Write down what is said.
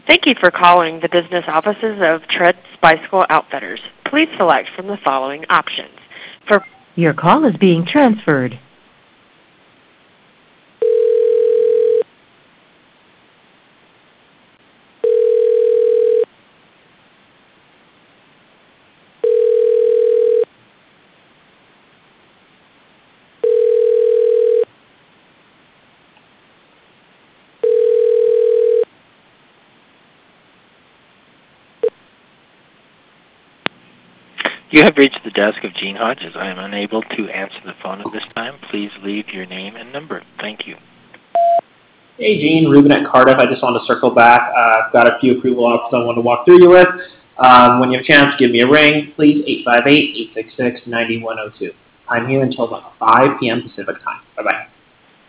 Thank you for calling the business offices of Treads Bicycle Outfitters. Please select from the following options. For Your call is being transferred. You have reached the desk of Gene Hodges. I am unable to answer the phone at this time. Please leave your name and number. Thank you. Hey, Gene, Ruben at Cardiff. I just wanted to circle back. I've got a few approval options I want to walk through you with. When you have a chance, give me a ring, please, 858-866-9102. I'm here until about 5 p.m. Pacific time. Bye-bye.